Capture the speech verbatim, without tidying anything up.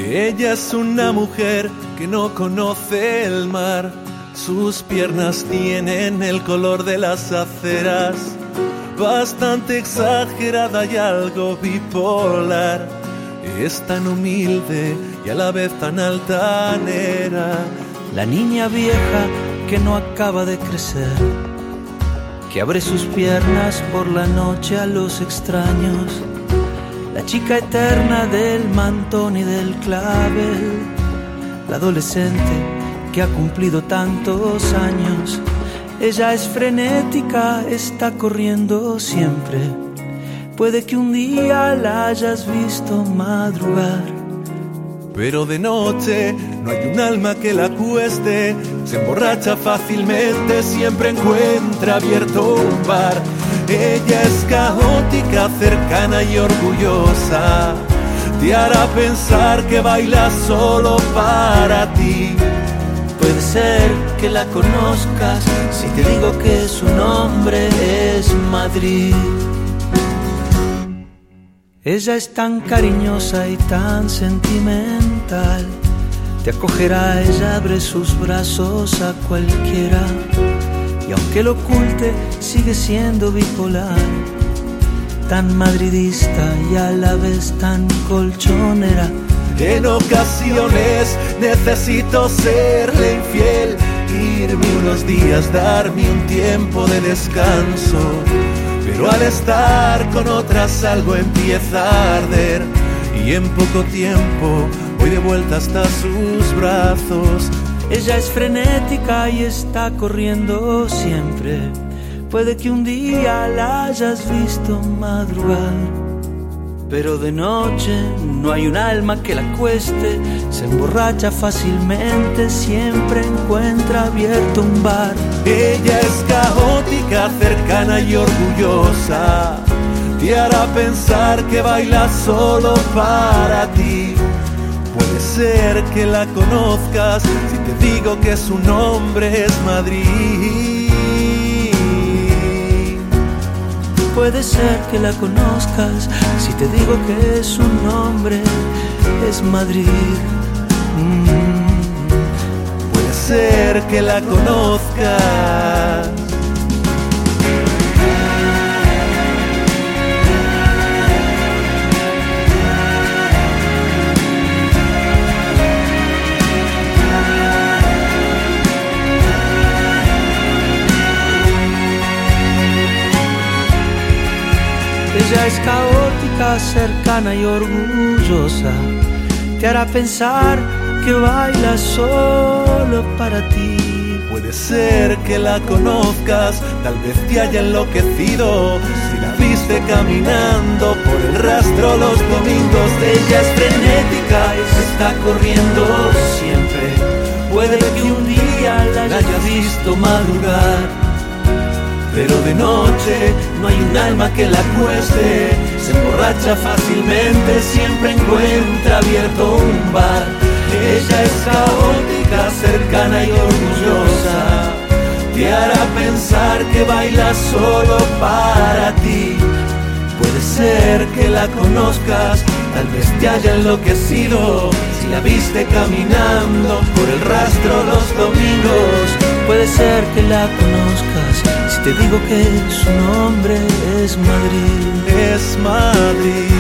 Ella es una mujer que no conoce el mar. Sus piernas tienen el color de las aceras, bastante exagerada y algo bipolar. Es tan humilde y a la vez tan altanera. La niña vieja que no acaba de crecer, que abre sus piernas por la noche a los extraños. La chica eterna del mantón y del clavel. La adolescente que ha cumplido tantos años. Ella es frenética, está corriendo siempre. Puede que un día la hayas visto madrugar, pero de noche no hay un alma que la cueste. Se emborracha fácilmente, siempre encuentra abierto un bar. Ella es caótica, cercana y orgullosa. Te hará pensar que baila solo para ti. Puede ser que la conozcas si te digo que su nombre es Madrid. Ella es tan cariñosa y tan sentimental. Te acogerá, ella abre sus brazos a cualquiera. Y aunque lo oculte, sigue siendo bipolar. Tan madridista y a la vez tan colchonera. En ocasiones necesito serle infiel, irme unos días, darme un tiempo de descanso. Pero al estar con otras algo empieza a arder, y en poco tiempo voy de vuelta hasta sus brazos. Ella es frenética y está corriendo siempre. Puede que un día la hayas visto madrugar, pero de noche no hay un alma que la cueste. Se emborracha fácilmente, siempre encuentra abierto un bar. Ella es caótica, cercana y orgullosa. Te hará pensar que baila solo para ti. Puede ser que la conozcas si te digo que su nombre es Madrid. Puede ser que la conozcas si te digo que su nombre es Madrid. Mm. Puede ser que la conozcas. Ella es caótica, cercana y orgullosa. Te hará pensar que baila solo para ti. Puede ser que la conozcas, tal vez te haya enloquecido si la viste caminando por el rastro los domingos. Ella es frenética y se está corriendo siempre. Puede que un día la hayas visto madrugar, pero de noche no hay un alma que la cueste. Se emborracha fácilmente, siempre encuentra abierto un bar. Ella es caótica, cercana y orgullosa. Te hará pensar que baila solo para ti. Puede ser que la conozcas, tal vez te haya enloquecido si la viste caminando por el rastro los domingos. Puede ser que la conozcas si te digo que su nombre es Madrid. Es Madrid.